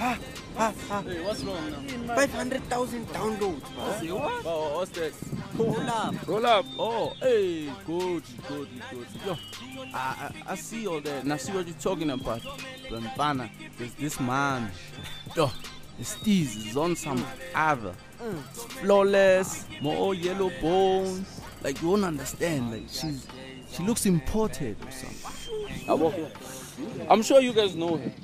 Hey, what's wrong now? 500,000 downloads, Say what? Oh, what's that? Roll up. Oh, hey, good. Yo, I see all that, and I see what you're talking about. Bana, there's this man. Yo, the Steez is on some other. It's flawless, more yellow bones. Like, you won't understand. Like, she looks imported or something. I'm sure you guys know her.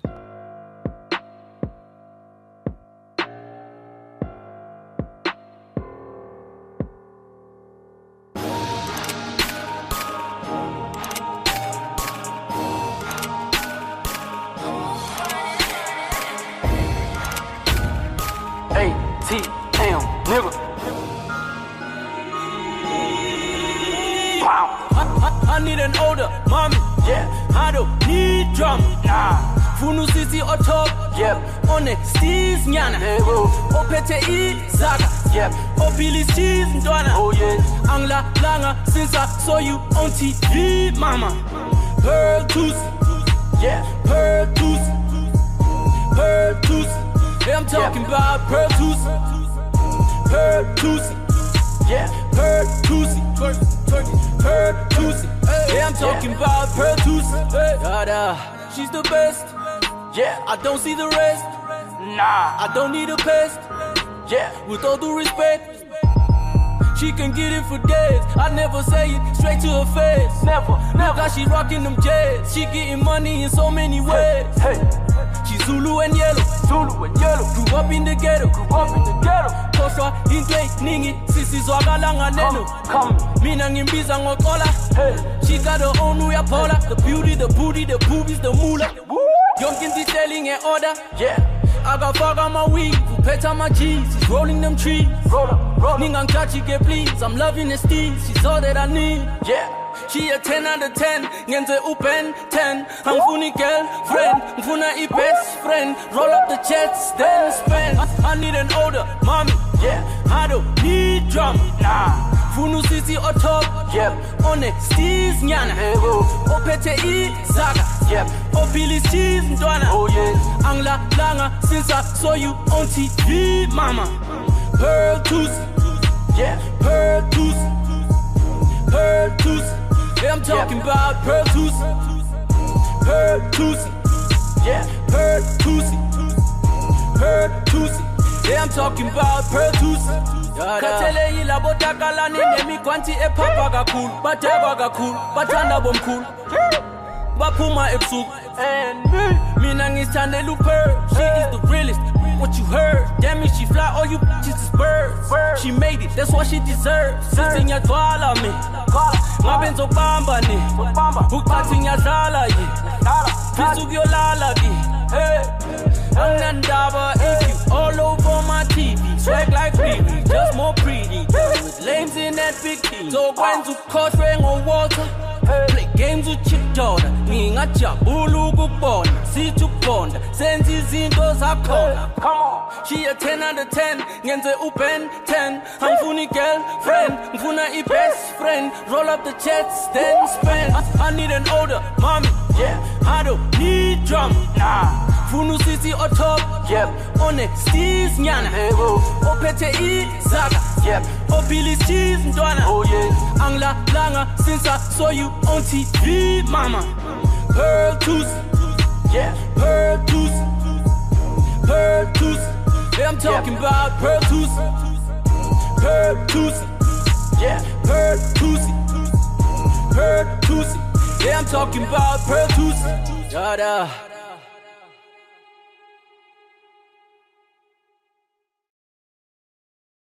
ATM, nigga. Wow. I need an older mommy. Yeah. I don't need drama. Nah. Funu sisi on top. Yep. On the Steez nyana. Hey, Opete Zaga. Yep. Opili Steez ndwana. Oh yeah. Angla langa since I saw you on TV, mama. Pearl Tooth. Yeah. Pearl Tooth. Pearl Tooth. I'm talking about Pearl Tooth. Pearl Tooth. Yeah. Pearl Tooth. Pearl Tooth. Yeah, I'm talking about Pearl Tooth. She's the best. Yeah. I don't see the rest. Nah. I don't need a pest. Yeah. With all due respect, she can get it for days. I never say it straight to her face. Never. Cause she rocking them J's. She getting money in so many ways. Hey. She's Zulu and yellow. Grew up in the ghetto. Koshwa intwe ningi sisi zwakalanga neno. Mina ngimbiza ngokola. She got her own uyapola. The beauty, the booty, the boobies, the moolah. Yonke selling in order. Yeah. I got fog on my weed, pet on my G's, she's rolling them trees. Roll up. Ningang chachi get please, I'm loving the Steez, she's all that I need. Yeah. She a 10 out of 10, ngenze open 10. Angfuni girlfriend, ngfuna I best friend. Roll up the jets, then spend. I need an older mommy. Yeah. I don't need drama. Nah. Funu sisi on top. Yep. On the Steez nyana. Opete Zaga. Yep. Opili Steez ndwana. Oh yeah. Angla langa since I saw you on TV, mama. Pearl Tooth. Yeah. Pearl Tooth. Pearl Tooth. Yeah, I'm talking about Pearl Tooth. Pearl Tooth. Yeah. Pearl Tooth. Pearl Tooth. Yeah, I'm talking about Pearl Tooth. Katele ila botakala nemi kwanti epapa kakul. Bategwa kakul. Batanda bomkul. Bapuma epsu. And me. Mina ngistande luper. She is the realest. What you heard? Damn it, she fly. All you bitches is birds. She made it. That's what she deserves. Sitting ya twala me. Mabenzo bamba ni. Ukati ya zala ye. Pisu gyo lala di. Hey. Nandaba if you all over my TV. Swag like Riri, just more pretty. With lames in that big team. So when to court rain or water. Play games with your daughter. Ngingajabula ukubona sijubonda senza izinto zakhona. Come on. She a 10 out of 10 ngenze upen 10. Angfuni girlfriend, ngfuna I best friend. Roll up the jets, then spend. I need an older mommy. Yeah. I don't need drama. Nah. Funu sisi on top. Yep. On the Steez nyana. Opete Zaga. Yep. Opili Steez ndwana. Oh yeah. Angla langa since I saw you on TV, mama. Pearl Tooth. Yeah. Pearl Tooth. Pearl Tooth. Yeah, I'm talking about Pearl Tooth. Pearl Tooth. Yeah. Pearl Tooth. Pearl Tooth. Yeah, I'm talking about Pearl Tooth.